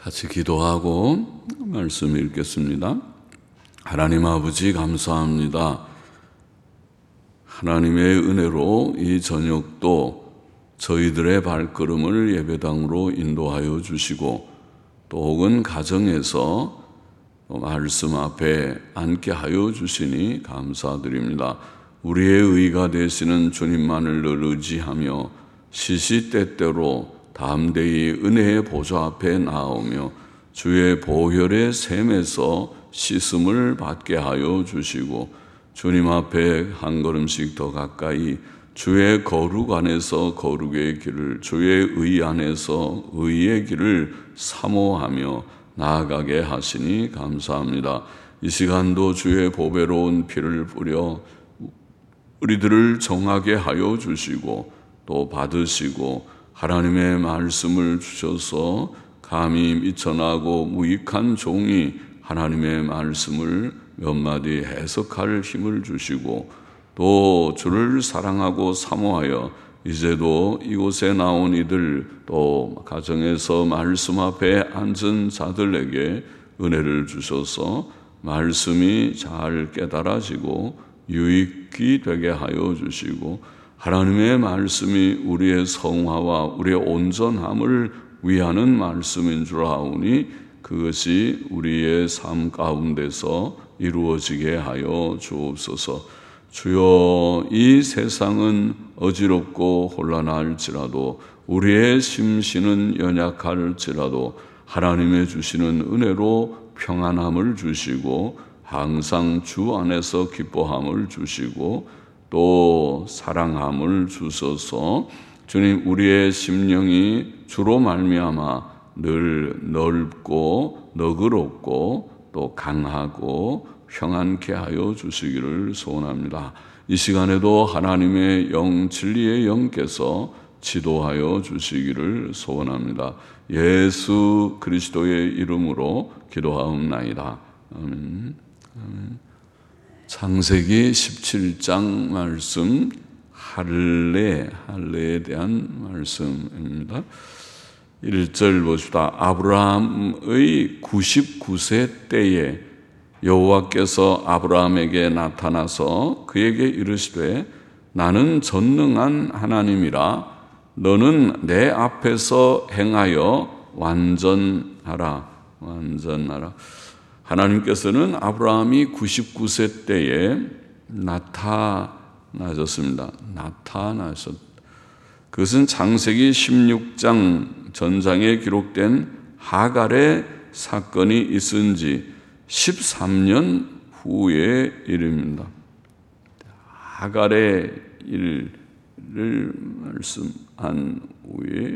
같이 기도하고 말씀 읽겠습니다. 하나님 아버지 감사합니다. 하나님의 은혜로 이 저녁도 저희들의 발걸음을 예배당으로 인도하여 주시고 또 혹은 가정에서 말씀 앞에 앉게 하여 주시니 감사드립니다. 우리의 의가 되시는 주님만을 늘 의지하며 시시때때로 담대히 은혜의 보좌 앞에 나오며 주의 보혈의 샘에서 씻음을 받게 하여 주시고 주님 앞에 한 걸음씩 더 가까이 주의 거룩 안에서 거룩의 길을, 주의 의 안에서 의의 길을 사모하며 나아가게 하시니 감사합니다. 이 시간도 주의 보배로운 피를 뿌려 우리들을 정하게 하여 주시고 또 받으시고 하나님의 말씀을 주셔서 감히 미천하고 무익한 종이 하나님의 말씀을 몇 마디 해석할 힘을 주시고 또 주를 사랑하고 사모하여 이제도 이곳에 나온 이들 또 가정에서 말씀 앞에 앉은 자들에게 은혜를 주셔서 말씀이 잘 깨달아지고 유익이 되게 하여 주시고 하나님의 말씀이 우리의 성화와 우리의 온전함을 위하는 말씀인 줄 아오니 그것이 우리의 삶 가운데서 이루어지게 하여 주옵소서. 주여, 이 세상은 어지럽고 혼란할지라도 우리의 심신은 연약할지라도 하나님의 주시는 은혜로 평안함을 주시고 항상 주 안에서 기뻐함을 주시고 또 사랑함을 주셔서 주님, 우리의 심령이 주로 말미암아 늘 넓고 너그럽고 또 강하고 평안케 하여 주시기를 소원합니다. 이 시간에도 하나님의 영, 진리의 영께서 지도하여 주시기를 소원합니다. 예수 그리스도의 이름으로 기도하옵나이다. 아멘. 아멘. 창세기 17장 말씀, 할례에 대한 말씀입니다. 1절 보시다. 아브라함의 99세 때에 여호와께서 아브라함에게 나타나서 그에게 이르시되 나는 전능한 하나님이라 너는 내 앞에서 행하여 완전하라. 하나님께서는 아브라함이 99세 때에 나타나셨습니다. 그것은 창세기 16장 전장에 기록된 하갈의 사건이 있은 지 13년 후의 일입니다. 하갈의 일을 말씀한 후에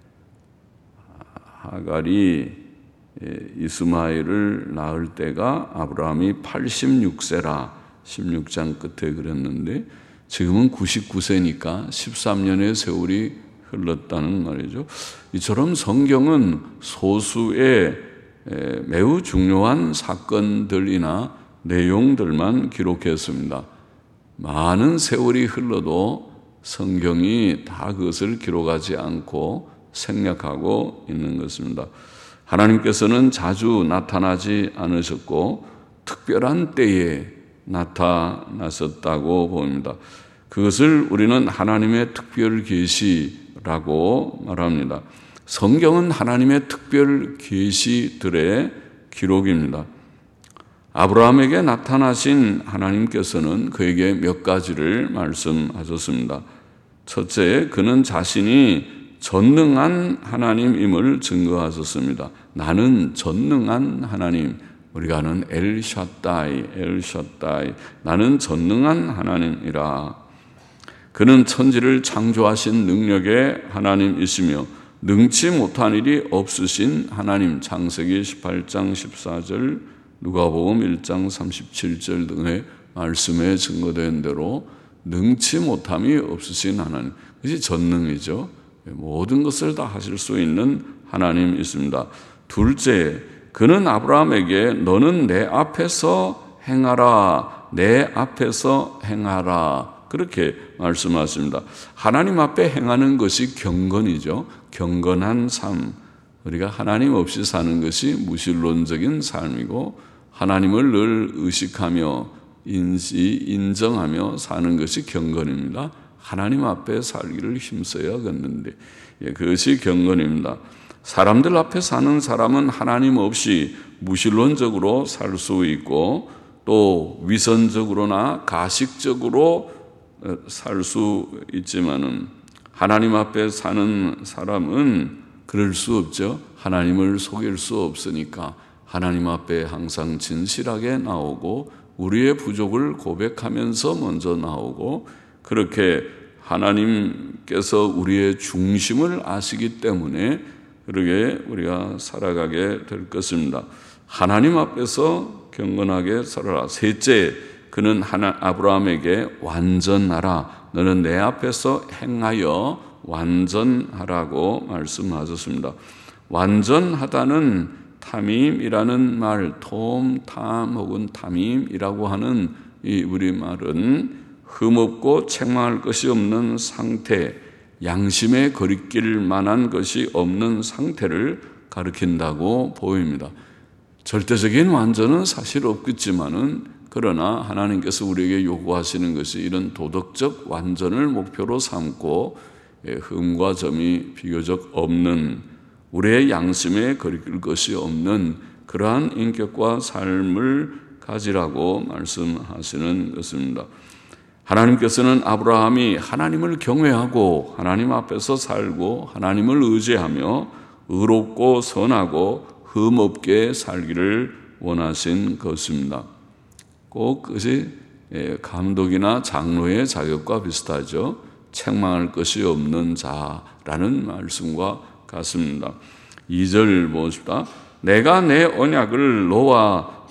하갈이 이스마엘을 낳을 때가 아브라함이 86세라 16장 끝에 그랬는데 지금은 99세니까 13년의 세월이 흘렀다는 말이죠. 이처럼 성경은 소수의 매우 중요한 사건들이나 내용들만 기록했습니다. 많은 세월이 흘러도 성경이 다 그것을 기록하지 않고 생략하고 있는 것입니다. 하나님께서는 자주 나타나지 않으셨고 특별한 때에 나타나셨다고 봅니다. 그것을 우리는 하나님의 특별 계시라고 말합니다. 성경은 하나님의 특별 계시들의 기록입니다. 아브라함에게 나타나신 하나님께서는 그에게 몇 가지를 말씀하셨습니다. 첫째, 그는 자신이 전능한 하나님임을 증거하셨습니다. 나는 전능한 하나님, 우리가 아는 엘샤다이, 나는 전능한 하나님이라. 그는 천지를 창조하신 능력의 하나님이시며 능치 못한 일이 없으신 하나님, 창세기 18장 14절, 누가복음 1장 37절 등의 말씀에 증거된 대로 능치 못함이 없으신 하나님, 그것이 전능이죠. 모든 것을 다 하실 수 있는 하나님 있습니다. 둘째, 그는 아브라함에게 너는 내 앞에서 행하라, 내 앞에서 행하라 그렇게 말씀하십니다. 하나님 앞에 행하는 것이 경건이죠. 경건한 삶, 우리가 하나님 없이 사는 것이 무신론적인 삶이고 하나님을 늘 의식하며 인정하며 사는 것이 경건입니다. 하나님 앞에 살기를 힘써야겠는데 그것이 경건입니다. 사람들 앞에 사는 사람은 하나님 없이 무신론적으로 살 수 있고 또 위선적으로나 가식적으로 살 수 있지만은 하나님 앞에 사는 사람은 그럴 수 없죠. 하나님을 속일 수 없으니까 하나님 앞에 항상 진실하게 나오고 우리의 부족을 고백하면서 먼저 나오고 그렇게 하나님께서 우리의 중심을 아시기 때문에 그렇게 우리가 살아가게 될 것입니다. 하나님 앞에서 경건하게 살아라. 셋째, 그는 아브라함에게 완전하라. 너는 내 앞에서 행하여 완전하라고 말씀하셨습니다. 완전하다는 탐임이라는 말, 탐 혹은 탐임이라고 하는 이 우리말은 흠없고 책망할 것이 없는 상태, 양심에 거리낄 만한 것이 없는 상태를 가리킨다고 보입니다. 절대적인 완전은 사실 없겠지만은 그러나 하나님께서 우리에게 요구하시는 것이 이런 도덕적 완전을 목표로 삼고 흠과 점이 비교적 없는 우리의 양심에 거리낄 것이 없는 그러한 인격과 삶을 가지라고 말씀하시는 것입니다. 하나님께서는 아브라함이 하나님을 경외하고 하나님 앞에서 살고 하나님을 의지하며 의롭고 선하고 흠없게 살기를 원하신 것입니다. 꼭 그것이 감독이나 장로의 자격과 비슷하죠. 책망할 것이 없는 자라는 말씀과 같습니다. 2절 보십시다. 내가 내 언약을 너와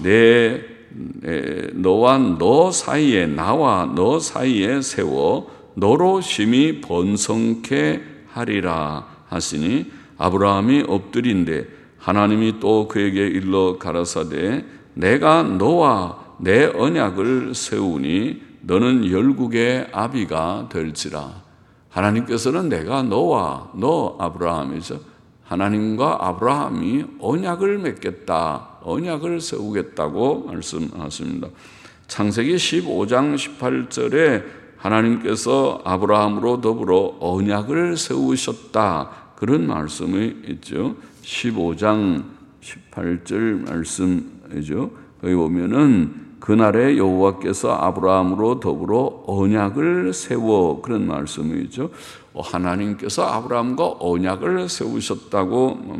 너 사이에 나와 너 사이에 세워 너로 심히 번성케 하리라 하시니 아브라함이 엎드린데 하나님이 또 그에게 일러 가라사대 내가 너와 내 언약을 세우니 너는 열국의 아비가 될지라. 하나님께서는 내가 너와 너 아브라함이죠. 하나님과 아브라함이 언약을 맺겠다. 언약을 세우겠다고 말씀하십니다. 창세기 15장 18절에 하나님께서 아브라함으로 더불어 언약을 세우셨다. 그런 말씀이 있죠. 15장 18절 말씀이죠. 거기 보면은 그날에 여호와께서 아브라함으로 더불어 언약을 세워 그런 말씀이죠. 하나님께서 아브라함과 언약을 세우셨다고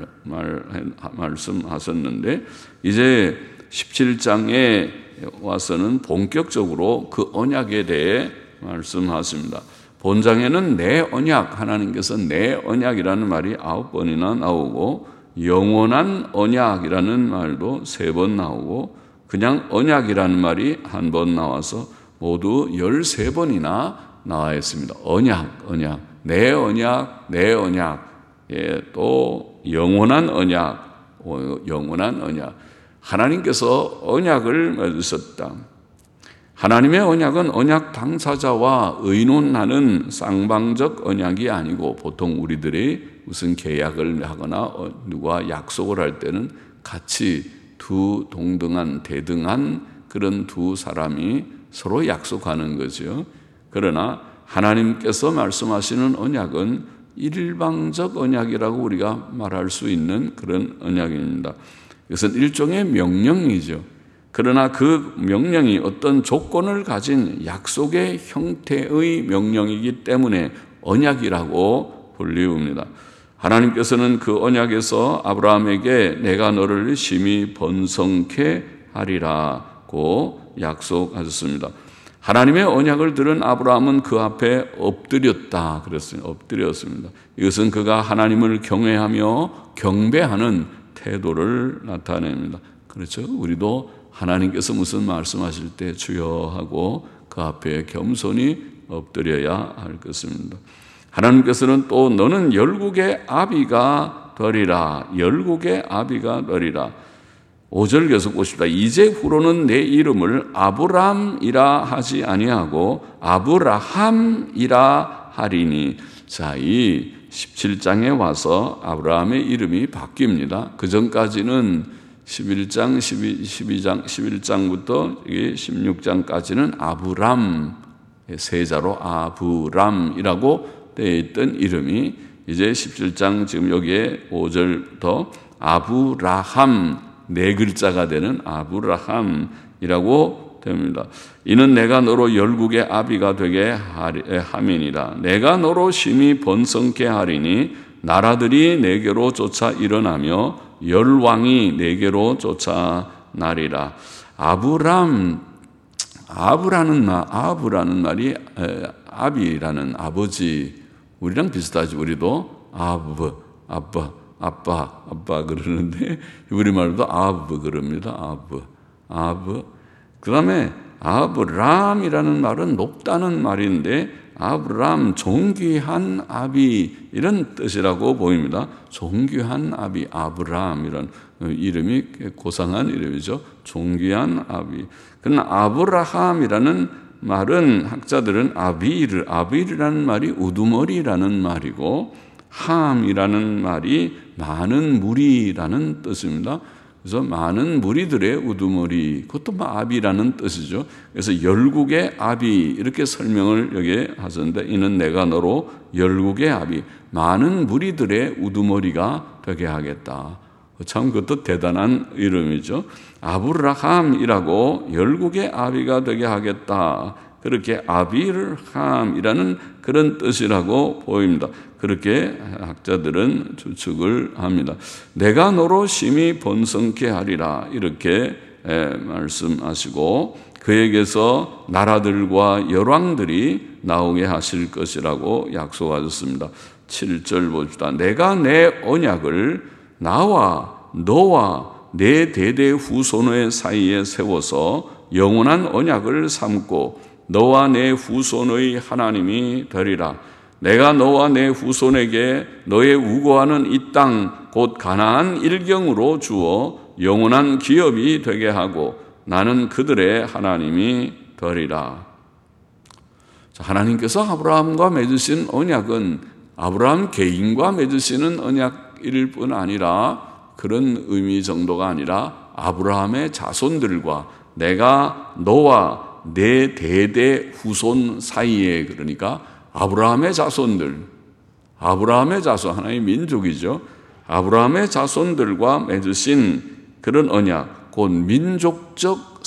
말씀하셨는데 이제 17장에 와서는 본격적으로 그 언약에 대해 말씀하십니다. 본장에는 내 언약, 하나님께서 내 언약이라는 말이 9번이나 나오고 영원한 언약이라는 말도 3번 나오고 그냥 언약이라는 말이 1번 나와서 모두 13번이나 나와 있습니다. 언약, 내 언약, 내 언약, 또 영원한 언약, 영원한 언약. 하나님께서 언약을 맺으셨다. 하나님의 언약은 언약 당사자와 의논하는 쌍방적 언약이 아니고 보통 우리들이 무슨 계약을 하거나 누가 약속을 할 때는 같이 두 동등한 대등한 그런 두 사람이 서로 약속하는 거죠. 그러나 하나님께서 말씀하시는 언약은 일방적 언약이라고 우리가 말할 수 있는 그런 언약입니다. 이것은 일종의 명령이죠. 그러나 그 명령이 어떤 조건을 가진 약속의 형태의 명령이기 때문에 언약이라고 불리웁니다. 하나님께서는 그 언약에서 아브라함에게 내가 너를 심히 번성케 하리라고 약속하셨습니다. 하나님의 언약을 들은 아브라함은 그 앞에 엎드렸다 그랬습니다. 엎드렸습니다. 이것은 그가 하나님을 경외하며 경배하는 태도를 나타냅니다. 그렇죠? 우리도 하나님께서 무슨 말씀하실 때 주여 하고 그 앞에 겸손히 엎드려야 할 것입니다. 하나님께서는 또 너는 열국의 아비가 되리라. 열국의 아비가 되리라. 5절 계속 보십시다. 이제 후로는 내 이름을 아브람이라 하지 아니하고 아브라함이라 하리니 자, 이 17장에 와서 아브라함의 이름이 바뀝니다. 그 전까지는 11장, 11장부터 16장까지는 아브람, 세자로 아브람이라고 되어 있던 이름이 이제 17장 지금 여기에 5절부터 아브라함, 네 글자가 되는 아브라함이라고 됩니다. 이는 내가 너로 열국의 아비가 되게 함이니라. 내가 너로 심히 번성케 하리니 나라들이 내게로 쫓아 일어나며 열왕이 내게로 쫓아나리라. 아브라는 말이 아비라는 아버지, 우리랑 비슷하지. 우리도 아빠 그러는데 우리말도 아브 그럽니다. 아브. 그 다음에 아브람이라는 말은 높다는 말인데 아브람, 존귀한 아비 이런 뜻이라고 보입니다. 존귀한 아비, 아브람 이런 이름이 고상한 이름이죠. 존귀한 아비. 그러나 아브라함이라는 말은 학자들은 아빌이라는 말이 우두머리라는 말이고 함이라는 말이 많은 무리라는 뜻입니다. 그래서 많은 무리들의 우두머리, 그것도 아비라는 뜻이죠. 그래서 열국의 아비 이렇게 설명을 여기에 하셨는데 이는 내가 너로 열국의 아비, 많은 무리들의 우두머리가 되게 하겠다. 참 그것도 대단한 이름이죠. 아브라함이라고 열국의 아비가 되게 하겠다. 그렇게 아빌함이라는 그런 뜻이라고 보입니다. 그렇게 학자들은 추측을 합니다. 내가 너로 심히 번성케 하리라 이렇게 말씀하시고 그에게서 나라들과 열왕들이 나오게 하실 것이라고 약속하셨습니다. 7절 봅시다. 내가 내 언약을 나와 너와 내 대대 후손의 사이에 세워서 영원한 언약을 삼고 너와 내 후손의 하나님이 되리라. 내가 너와 내 후손에게 너의 우고하는 이 땅 곧 가나안 일경으로 주어 영원한 기업이 되게 하고 나는 그들의 하나님이 되리라. 하나님께서 아브라함과 맺으신 언약은 아브라함 개인과 맺으시는 언약일 뿐 아니라 그런 의미 정도가 아니라 아브라함의 자손들과 내가 너와 내 대대 후손 사이에, 그러니까 아브라함의 자손들, 아브라함의 자손, 하나의 민족이죠. 아브라함의 자손들과 맺으신 그런 언약, 곧 민족적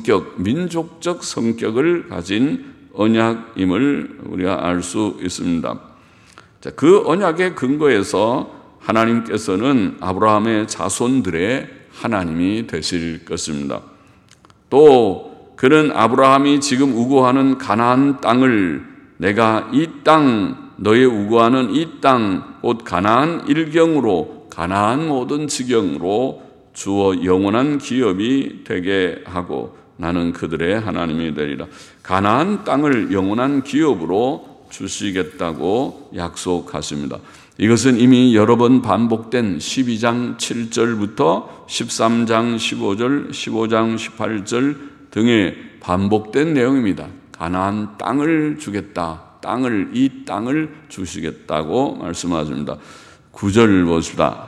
성격을 가진 언약임을 우리가 알 수 있습니다. 자, 그 언약의 근거에서 하나님께서는 아브라함의 자손들의 하나님이 되실 것입니다. 또 그는 아브라함이 지금 우고하는 가나안 땅을 내가 이 땅, 너의 우고하는 이 땅, 곧 가나안 일경으로, 가나안 모든 지경으로 주어 영원한 기업이 되게 하고 나는 그들의 하나님이 되리라. 가나안 땅을 영원한 기업으로 주시겠다고 약속하십니다. 이것은 이미 여러 번 반복된 12장 7절부터 13장 15절, 15장 18절 등의 반복된 내용입니다. 가나안 땅을 주겠다. 이 땅을 주시겠다고 말씀하십니다. 9절 보십시다.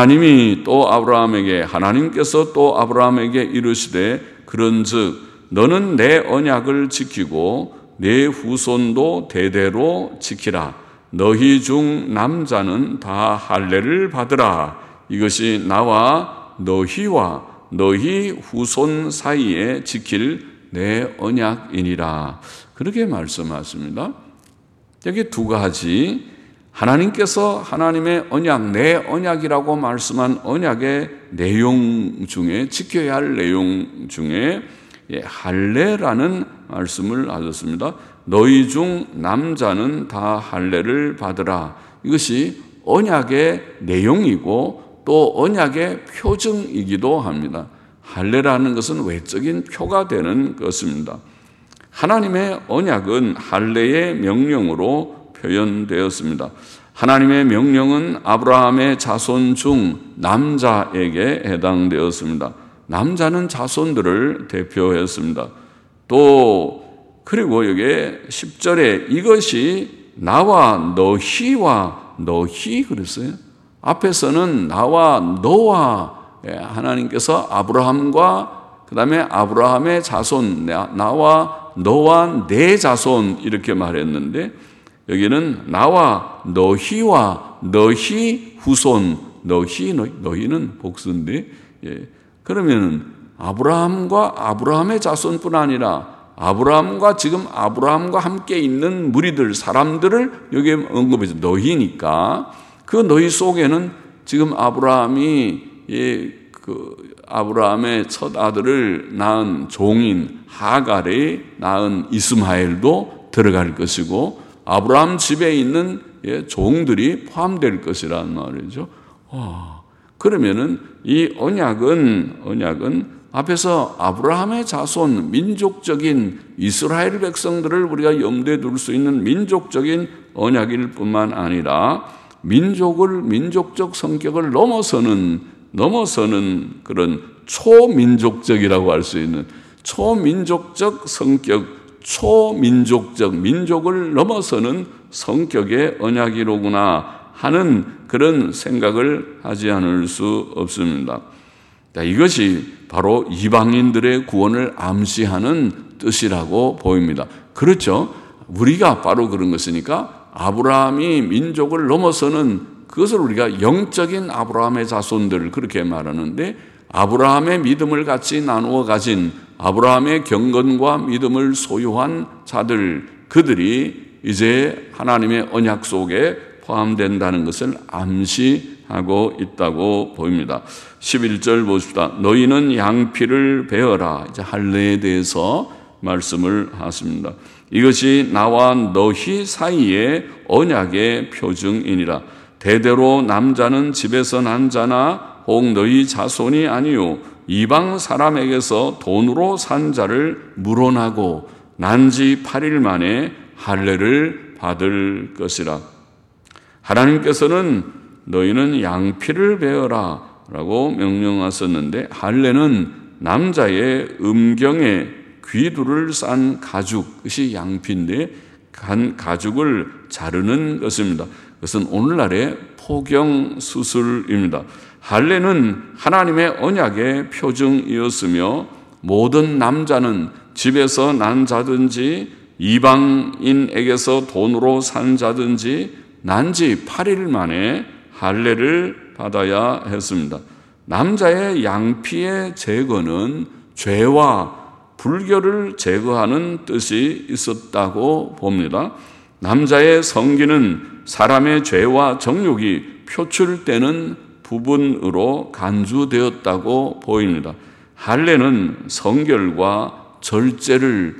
하나님께서 또 아브라함에게 이르시되 그런즉 너는 내 언약을 지키고 내 후손도 대대로 지키라. 너희 중 남자는 다 할례를 받으라. 이것이 나와 너희와 너희 후손 사이에 지킬 내 언약이니라. 그렇게 말씀하십니다. 여기 두 가지, 하나님께서 하나님의 언약, 내 언약이라고 말씀한 언약의 내용 중에, 지켜야 할 내용 중에 할례라는 말씀을 하셨습니다. 너희 중 남자는 다 할례를 받으라. 이것이 언약의 내용이고 또 언약의 표징이기도 합니다. 할례라는 것은 외적인 표가 되는 것입니다. 하나님의 언약은 할례의 명령으로 표현되었습니다. 하나님의 명령은 아브라함의 자손 중 남자에게 해당되었습니다. 남자는 자손들을 대표했습니다. 또 그리고 여기에 10절에 이것이 나와 너희 그랬어요. 앞에서는 나와 너와 하나님께서 아브라함과 그 다음에 아브라함의 자손 나와 너와 내 자손 이렇게 말했는데 여기는 나와 너희와 너희 후손 너희는 복수인데 그러면 아브라함과 아브라함의 자손뿐 아니라 지금 아브라함과 함께 있는 무리들 사람들을 여기에 언급해서 너희니까 그 너희 속에는 지금 아브라함이 아브라함의 첫 아들을 낳은 종인 하갈이 낳은 이스마엘도 들어갈 것이고 아브라함 집에 있는 종들이 포함될 것이란 말이죠. 그러면은 이 언약은 앞에서 아브라함의 자손 민족적인 이스라엘 백성들을 우리가 염두에 둘 수 있는 민족적인 언약일 뿐만 아니라 민족적 성격을 넘어서는 그런 초민족적이라고 할 수 있는 초민족적 성격, 민족을 넘어서는 성격의 언약이로구나 하는 그런 생각을 하지 않을 수 없습니다. 이것이 바로 이방인들의 구원을 암시하는 뜻이라고 보입니다. 그렇죠. 우리가 바로 그런 것이니까 아브라함이 민족을 넘어서는 그것을 우리가 영적인 아브라함의 자손들 그렇게 말하는데 아브라함의 믿음을 같이 나누어 가진 아브라함의 경건과 믿음을 소유한 자들 그들이 이제 하나님의 언약 속에 포함된다는 것을 암시하고 있다고 보입니다. 11절 보십시다. 너희는 양피를 베어라. 이제 할례에 대해서 말씀을 하십니다. 이것이 나와 너희 사이의 언약의 표징이니라. 대대로 남자는 집에서 난 자나 혹 너희 자손이 아니요 이방 사람에게서 돈으로 산 자를 물어나고 난지 8일 만에 할례를 받을 것이라. 하나님께서는 너희는 양피를 베어라 라고 명령하셨는데 할례는 남자의 음경에 귀두를 싼 가죽, 그것이 양피인데 가죽을 자르는 것입니다. 그것은 오늘날의 포경 수술입니다. 할례는 하나님의 언약의 표징이었으며 모든 남자는 집에서 난 자든지 이방인에게서 돈으로 산 자든지 난지 8일 만에 할례를 받아야 했습니다. 남자의 양피의 제거는 죄와 불결을 제거하는 뜻이 있었다고 봅니다. 남자의 성기는 사람의 죄와 정욕이 표출되는 부분으로 간주되었다고 보입니다. 할례는 성결과 절제를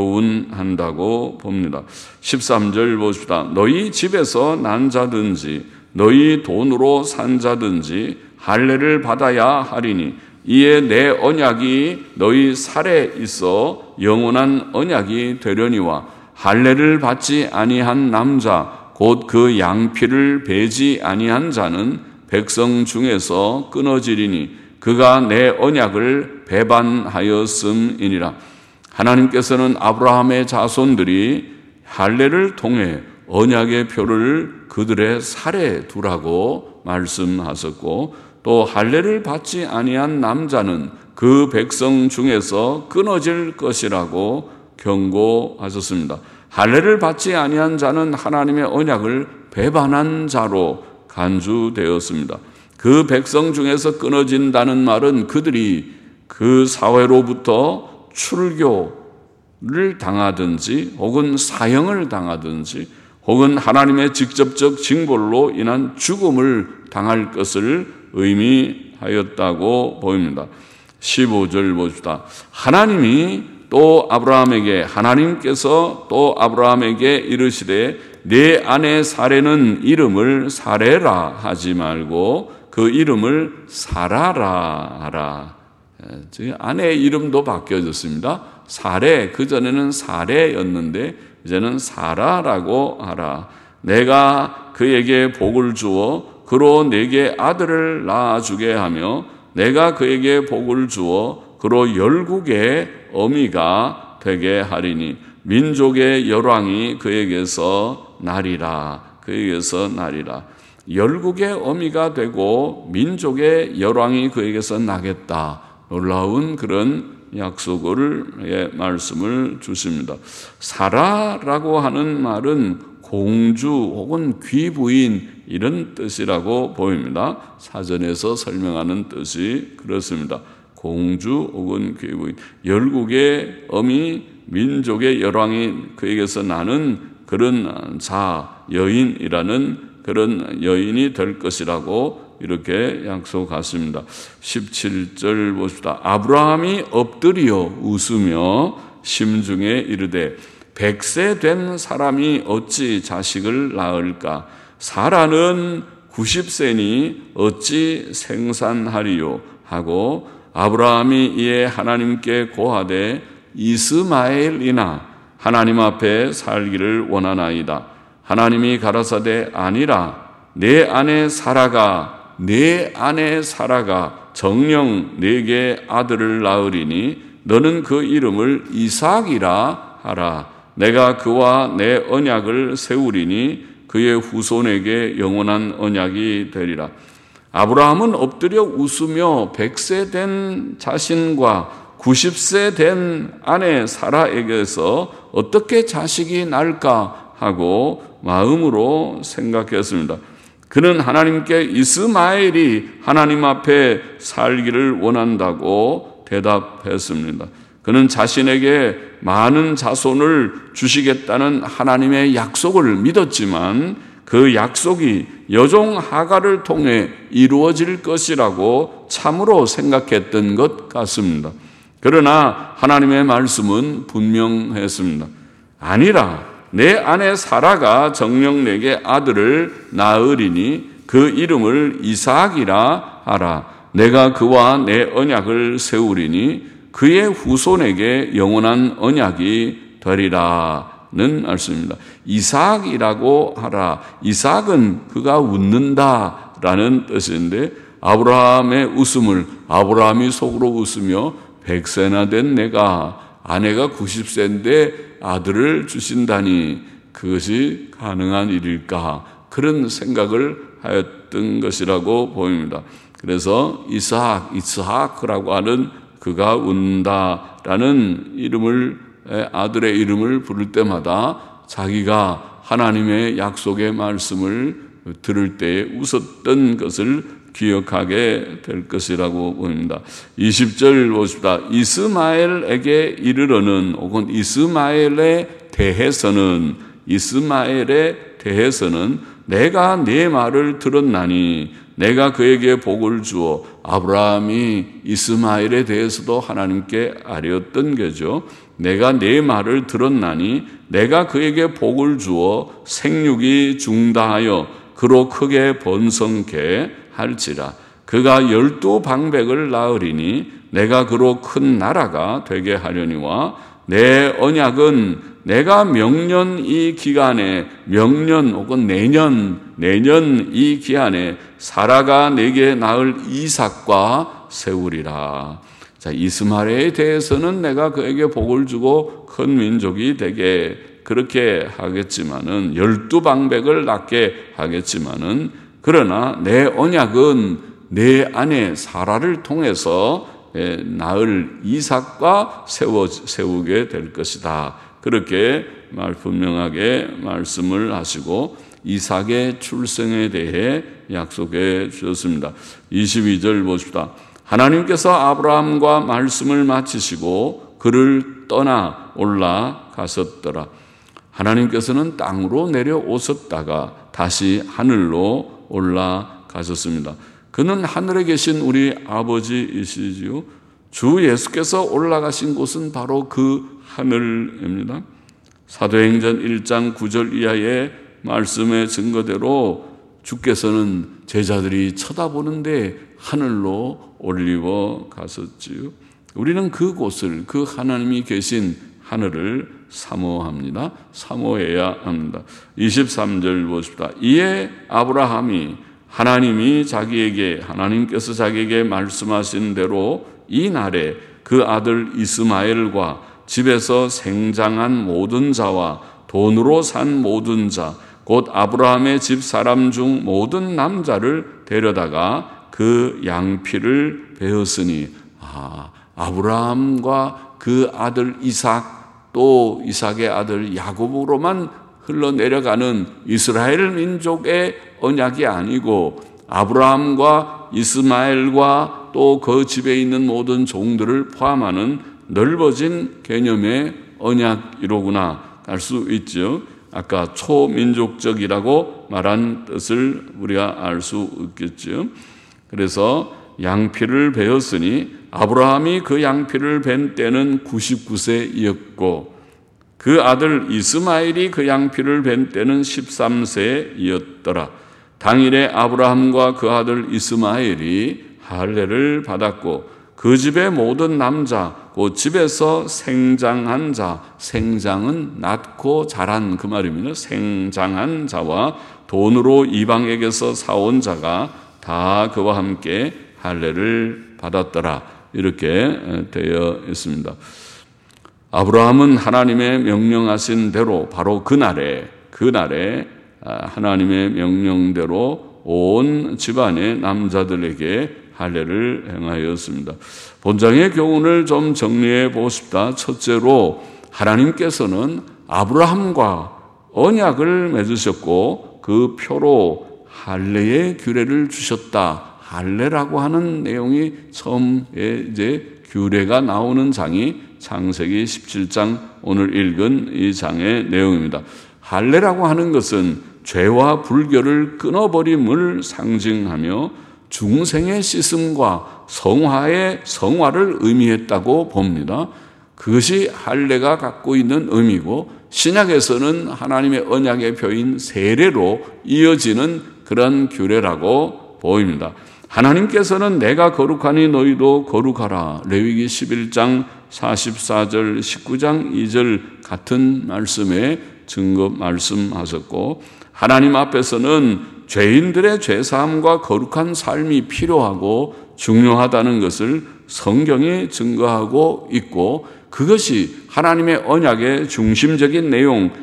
교훈한다고 봅니다. 13절 보십시다. 너희 집에서 난 자든지 너희 돈으로 산 자든지 할례를 받아야 하리니 이에 내 언약이 너희 살에 있어 영원한 언약이 되려니와 할례를 받지 아니한 남자 곧 그 양피를 베지 아니한 자는 백성 중에서 끊어지리니 그가 내 언약을 배반하였음이니라. 하나님께서는 아브라함의 자손들이 할례를 통해 언약의 표를 그들의 살에 두라고 말씀하셨고 또 할례를 받지 아니한 남자는 그 백성 중에서 끊어질 것이라고 경고하셨습니다. 할례를 받지 아니한 자는 하나님의 언약을 배반한 자로 간주되었습니다. 그 백성 중에서 끊어진다는 말은 그들이 그 사회로부터 출교를 당하든지 혹은 사형을 당하든지 혹은 하나님의 직접적 징벌로 인한 죽음을 당할 것을 의미하였다고 보입니다. 15절 보십시다. 하나님께서 또 아브라함에게 이르시되 내 아내 사레는 이름을 사레라 하지 말고 그 이름을 사라라 하라. 아내의 이름도 바뀌어졌습니다. 사레, 그전에는 사레였는데 이제는 사라라고 하라. 내가 그에게 복을 주어 그로 내게 아들을 낳아주게 하며 내가 그에게 복을 주어 그로 열국의 어미가 되게 하리니 민족의 열왕이 그에게서 나리라. 그에게서 나리라. 열국의 어미가 되고 민족의 열왕이 그에게서 나겠다. 놀라운 그런 약속을 말씀을 주십니다. 사라라고 하는 말은 공주 혹은 귀부인 이런 뜻이라고 보입니다. 사전에서 설명하는 뜻이 그렇습니다. 공주 혹은 귀부인, 열국의 어미, 민족의 열왕이 그에게서 나는 그런 여인이라는 그런 여인이 될 것이라고 이렇게 약속하십니다. 17절 보십시다. 아브라함이 엎드려 웃으며 심중에 이르되 100세 된 사람이 어찌 자식을 낳을까? 사라는 90세니 어찌 생산하리요? 하고 아브라함이 이에 하나님께 고하되 이스마엘이나 하나님 앞에 살기를 원하나이다. 하나님이 가라사대 아니라 내 아내 사라가 정녕 네게 아들을 낳으리니 너는 그 이름을 이삭이라 하라. 내가 그와 내 언약을 세우리니 그의 후손에게 영원한 언약이 되리라. 아브라함은 엎드려 웃으며 100세 된 자신과 90세 된 아내 사라에게서 어떻게 자식이 날까 하고 마음으로 생각했습니다. 그는 하나님께 이스마엘이 하나님 앞에 살기를 원한다고 대답했습니다. 그는 자신에게 많은 자손을 주시겠다는 하나님의 약속을 믿었지만 그 약속이 여종 하갈을 통해 이루어질 것이라고 참으로 생각했던 것 같습니다. 그러나 하나님의 말씀은 분명했습니다. 아니라 내 아내 사라가 정녕 내게 아들을 낳으리니 그 이름을 이삭이라 하라. 내가 그와 내 언약을 세우리니 그의 후손에게 영원한 언약이 되리라는 말씀입니다. 이삭이라고 하라. 이삭은 그가 웃는다라는 뜻인데 아브라함의 웃음을 아브라함이 속으로 웃으며 100세나 된 내가 아내가 90세인데 아들을 주신다니 그것이 가능한 일일까? 그런 생각을 하였던 것이라고 보입니다. 그래서 이스하크라고 하는 그가 운다라는 아들의 이름을 부를 때마다 자기가 하나님의 약속의 말씀을 들을 때에 웃었던 것을 기억하게 될 것이라고 보입니다. 20절 보십시다. 이스마엘에게 이르러는 혹은 이스마엘에 대해서는 내가 네 말을 들었나니 내가 그에게 복을 주어 아브라함이 이스마엘에 대해서도 하나님께 아뢰었던 거죠. 내가 네 말을 들었나니 내가 그에게 복을 주어 생육이 중다하여 그로 크게 번성케 할지라. 그가 12방백을 낳으리니 내가 그로 큰 나라가 되게 하려니와 내 언약은 내가 명년 이 기간에 명년 혹은 내년 이 기한에 사라가 내게 낳을 이삭과 세우리라. 자, 이스마엘에 대해서는 내가 그에게 복을 주고 큰 민족이 되게 그렇게 하겠지만은 12방백을 낳게 하겠지만은 그러나 내 언약은 내 아내 사라를 통해서 낳을 이삭과 세우게 될 것이다. 그렇게 분명하게 말씀을 하시고 이삭의 출생에 대해 약속해 주셨습니다. 22절 보십시다. 하나님께서 아브라함과 말씀을 마치시고 그를 떠나 올라가셨더라. 하나님께서는 땅으로 내려오셨다가 다시 하늘로 올라가셨습니다. 그는 하늘에 계신 우리 아버지이시지요. 주 예수께서 올라가신 곳은 바로 그 하늘입니다. 사도행전 1장 9절 이하의 말씀의 증거대로 주께서는 제자들이 쳐다보는데 하늘로 올리워 가셨지요. 우리는 그곳을, 그 하나님이 계신 하늘을 사모합니다. 사모해야 합니다. 23절 보십시다. 이에 아브라함이 하나님께서 자기에게 말씀하신 대로 이 날에 그 아들 이스마엘과 집에서 생장한 모든 자와 돈으로 산 모든 자 곧 아브라함의 집 사람 중 모든 남자를 데려다가 그 양피를 베었으니 아브라함과 그 아들 이삭 또 이삭의 아들 야곱으로만 흘러내려가는 이스라엘 민족의 언약이 아니고 아브라함과 이스마엘과 또 그 집에 있는 모든 종들을 포함하는 넓어진 개념의 언약이로구나 알 수 있죠. 아까 초민족적이라고 말한 뜻을 우리가 알 수 있겠죠. 그래서 양피를 베었으니 아브라함이 그 양피를 벤 때는 99세이었고 그 아들 이스마엘이 그 양피를 벤 때는 13세이었더라. 당일에 아브라함과 그 아들 이스마엘이 할례를 받았고 그 집의 모든 남자 그 집에서 생장한 자, 생장은 낳고 자란 그 말입니다. 생장한 자와 돈으로 이방에게서 사온 자가 다 그와 함께 할례를 받았더라. 이렇게 되어 있습니다. 아브라함은 하나님의 명령하신 대로 바로 그날에 하나님의 명령대로 온 집안의 남자들에게 할례를 행하였습니다. 본장의 교훈을 좀 정리해 보고 싶다. 첫째로 하나님께서는 아브라함과 언약을 맺으셨고 그 표로 할례의 규례를 주셨다. 할례라고 하는 내용이 처음에 이제 규례가 나오는 장이 창세기 17장 오늘 읽은 이 장의 내용입니다. 할례라고 하는 것은 죄와 불결을 끊어버림을 상징하며 중생의 씻음과 성화를 의미했다고 봅니다. 그것이 할례가 갖고 있는 의미고 신약에서는 하나님의 언약의 표인 세례로 이어지는 그런 규례라고 보입니다. 하나님께서는 내가 거룩하니 너희도 거룩하라. 레위기 11장 44절 19장 2절 같은 말씀에 증거 말씀하셨고 하나님 앞에서는 죄인들의 죄사함과 거룩한 삶이 필요하고 중요하다는 것을 성경이 증거하고 있고 그것이 하나님의 언약의 중심적인 내용,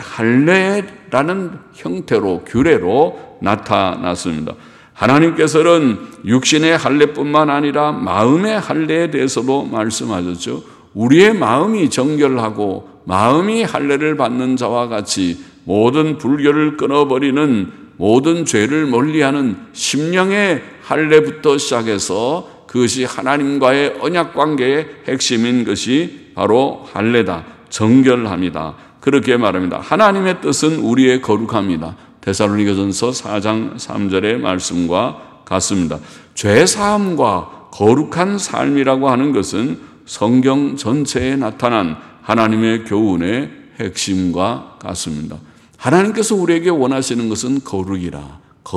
할례라는 형태로 규례로 나타났습니다. 하나님께서는 육신의 할례뿐만 아니라 마음의 할례에 대해서도 말씀하셨죠. 우리의 마음이 정결하고 마음이 할례를 받는 자와 같이 모든 불결을 끊어버리는 모든 죄를 멀리하는 심령의 할례부터 시작해서 그것이 하나님과의 언약관계의 핵심인 것이 바로 할례다. 정결함이다. 그렇게 말합니다. 하나님의 뜻은 우리의 거룩함이다. 데살로니가전서 4장 3절의 말씀과 같습니다. 죄사함과 거룩한 삶이라고 하는 것은 성경 전체에 나타난 하나님의 교훈의 핵심과 같습니다. 하나님께서 우리에게 원하시는 것은 거룩이라.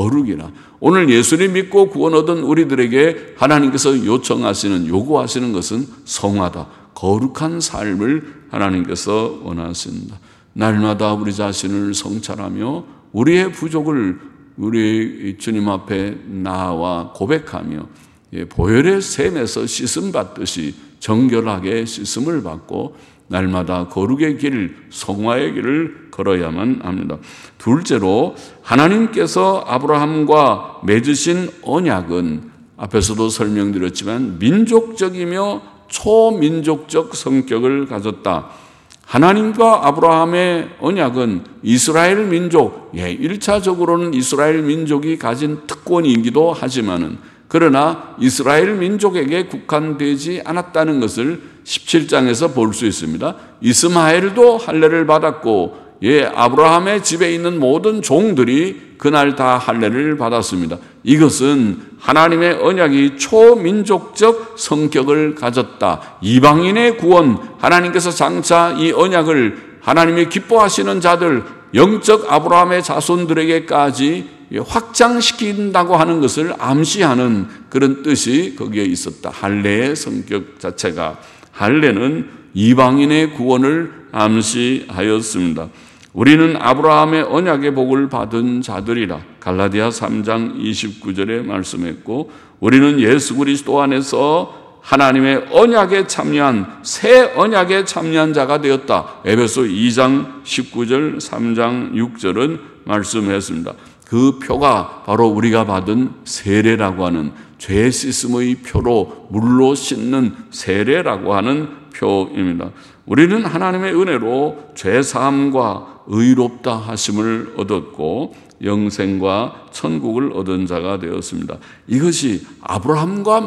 오늘 예수를 믿고 구원 얻은 우리들에게 하나님께서 요구하시는 것은 성화다. 거룩한 삶을 하나님께서 원하십니다. 날마다 우리 자신을 성찰하며 우리의 부족을 우리 주님 앞에 나와 고백하며 보혈의 샘에서 씻음 받듯이 정결하게 씻음을 받고 날마다 거룩의 길, 성화의 길을 걸어야만 합니다. 둘째로 하나님께서 아브라함과 맺으신 언약은 앞에서도 설명드렸지만 민족적이며 초민족적 성격을 가졌다. 하나님과 아브라함의 언약은 이스라엘 민족, 1차적으로는 이스라엘 민족이 가진 특권이기도 하지만은 그러나 이스라엘 민족에게 국한되지 않았다는 것을 17장에서 볼 수 있습니다. 이스마엘도 할례를 받았고 아브라함의 집에 있는 모든 종들이 그날 다 할례를 받았습니다. 이것은 하나님의 언약이 초민족적 성격을 가졌다. 이방인의 구원, 하나님께서 장차 이 언약을 하나님이 기뻐하시는 자들, 영적 아브라함의 자손들에게까지 확장시킨다고 하는 것을 암시하는 그런 뜻이 거기에 있었다. 할례의 성격 자체가, 할례는 이방인의 구원을 암시하였습니다. 우리는 아브라함의 언약의 복을 받은 자들이라. 갈라디아 3장 29절에 말씀했고 우리는 예수 그리스도 안에서 하나님의 언약에 참여한 새 언약에 참여한 자가 되었다. 에베소 2장 19절 3장 6절은 말씀했습니다. 그 표가 바로 우리가 받은 세례라고 하는 죄 씻음의 표로 물로 씻는 세례라고 하는 표입니다. 우리는 하나님의 은혜로 죄 사함과 의롭다 하심을 얻었고 영생과 천국을 얻은 자가 되었습니다. 이것이 아브라함과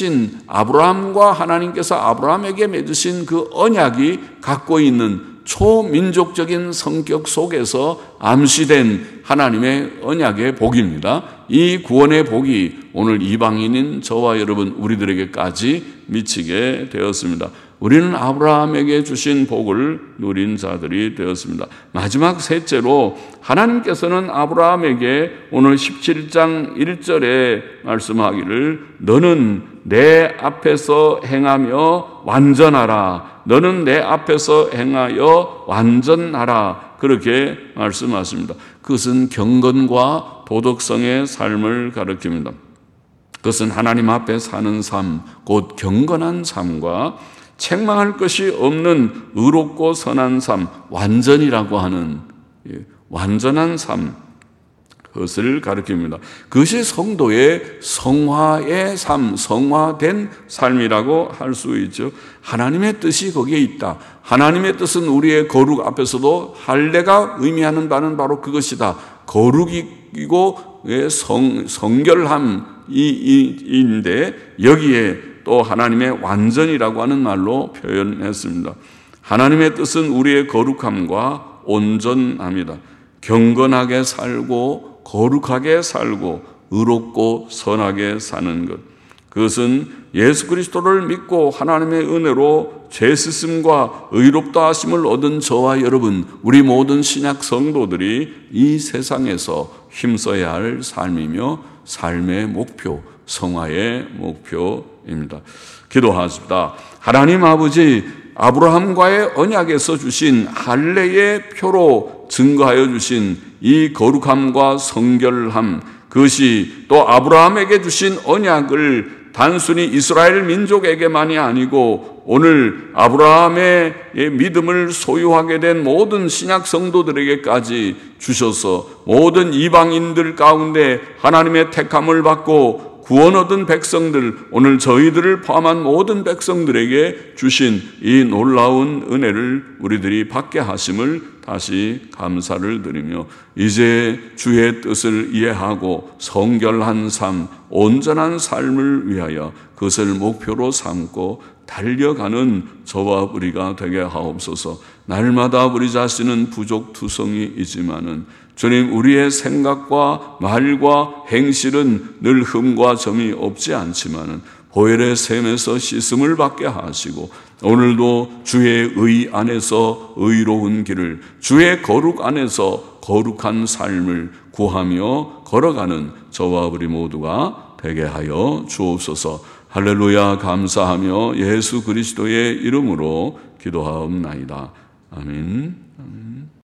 하나님께서 아브라함에게 맺으신 그 언약이 갖고 있는 초민족적인 성격 속에서 암시된 하나님의 언약의 복입니다. 이 구원의 복이 오늘 이방인인 저와 여러분 우리들에게까지 미치게 되었습니다. 우리는 아브라함에게 주신 복을 누린 자들이 되었습니다. 마지막 셋째로 하나님께서는 아브라함에게 오늘 17장 1절에 말씀하기를 너는 내 앞에서 행하며 완전하라. 너는 내 앞에서 행하여 완전하라. 그렇게 말씀하십니다. 그것은 경건과 도덕성의 삶을 가리킵니다. 그것은 하나님 앞에 사는 삶, 곧 경건한 삶과 책망할 것이 없는 의롭고 선한 삶, 완전이라고 하는 완전한 삶, 그것을 가리킵니다. 그것이 성도의 성화의 삶, 성화된 삶이라고 할 수 있죠. 하나님의 뜻이 거기에 있다. 하나님의 뜻은 우리의 거룩 앞에서도 할례가 의미하는 바는 바로 그것이다. 거룩이고 성결함인데 여기에 또 하나님의 완전이라고 하는 말로 표현했습니다. 하나님의 뜻은 우리의 거룩함과 온전함이다. 경건하게 살고 거룩하게 살고 의롭고 선하게 사는 것. 그것은 예수 그리스도를 믿고 하나님의 은혜로 죄 씻음과 의롭다 하심을 얻은 저와 여러분, 우리 모든 신약 성도들이 이 세상에서 힘써야 할 삶이며 삶의 목표, 성화의 목표입니다. 기도하십시다. 하나님 아버지, 아브라함과의 언약에서 주신 할례의 표로 증거하여 주신 이 거룩함과 성결함, 그것이 또 아브라함에게 주신 언약을 단순히 이스라엘 민족에게만이 아니고 오늘 아브라함의 믿음을 소유하게 된 모든 신약 성도들에게까지 주셔서 모든 이방인들 가운데 하나님의 택함을 받고 구원 얻은 백성들, 오늘 저희들을 포함한 모든 백성들에게 주신 이 놀라운 은혜를 우리들이 받게 하심을 다시 감사를 드리며 이제 주의 뜻을 이해하고 성결한 삶, 온전한 삶을 위하여 그것을 목표로 삼고 달려가는 저와 우리가 되게 하옵소서. 날마다 우리 자신은 부족투성이이지만은 주님, 우리의 생각과 말과 행실은 늘 흠과 점이 없지 않지만은 보혈의 샘에서 씻음을 받게 하시고 오늘도 주의 의 안에서 의로운 길을, 주의 거룩 안에서 거룩한 삶을 구하며 걸어가는 저와 우리 모두가 되게 하여 주옵소서. 할렐루야. 감사하며 예수 그리스도의 이름으로 기도하옵나이다. 아멘.